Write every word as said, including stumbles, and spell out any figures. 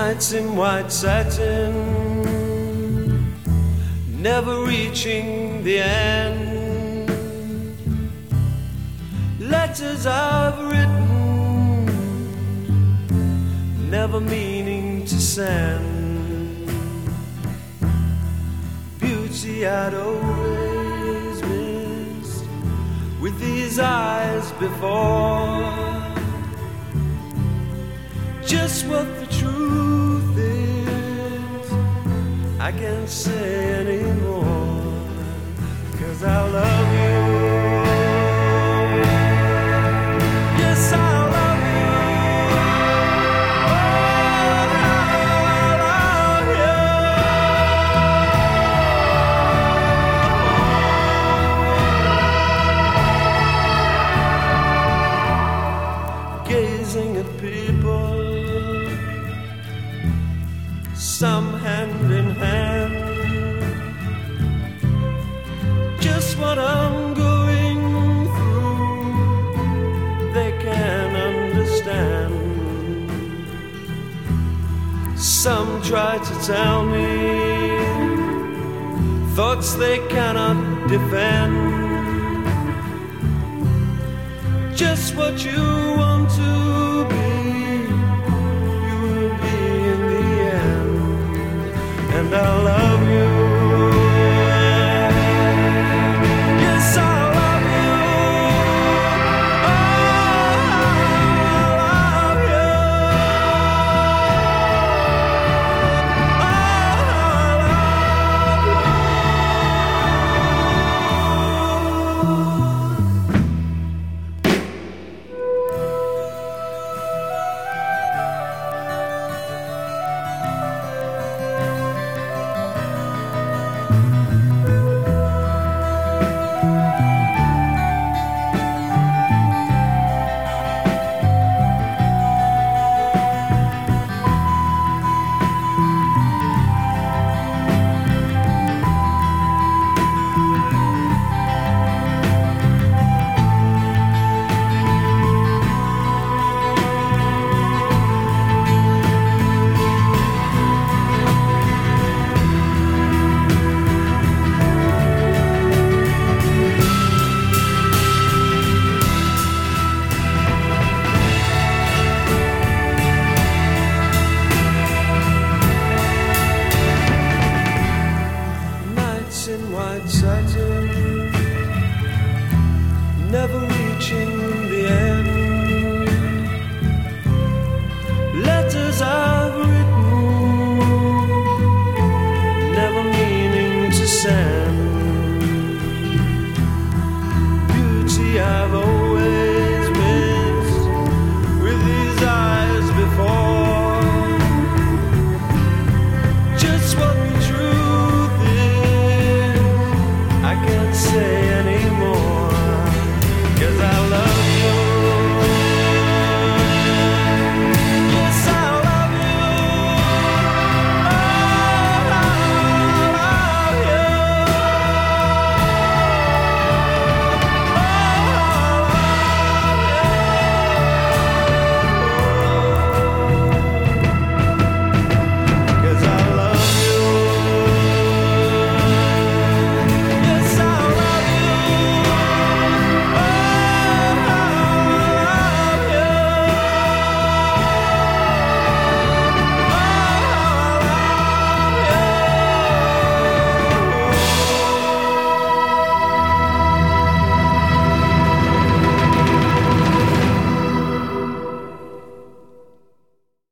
Nights in white satin, never reaching the end. Letters I've written, never meaning to send. Beauty I'd always missed with these eyes before. Just what the truth is, I can't say anymore, 'cause I love you. Yes, I love you. Oh, I love you. Gazing at people, some hand in hand, just what I'm going through, they can understand. Some try to tell me thoughts they cannot defend. Just what you want to be, you will be in the end. And I love you. Yes, I love you. Oh, I love you. Oh, I love you. In white satin,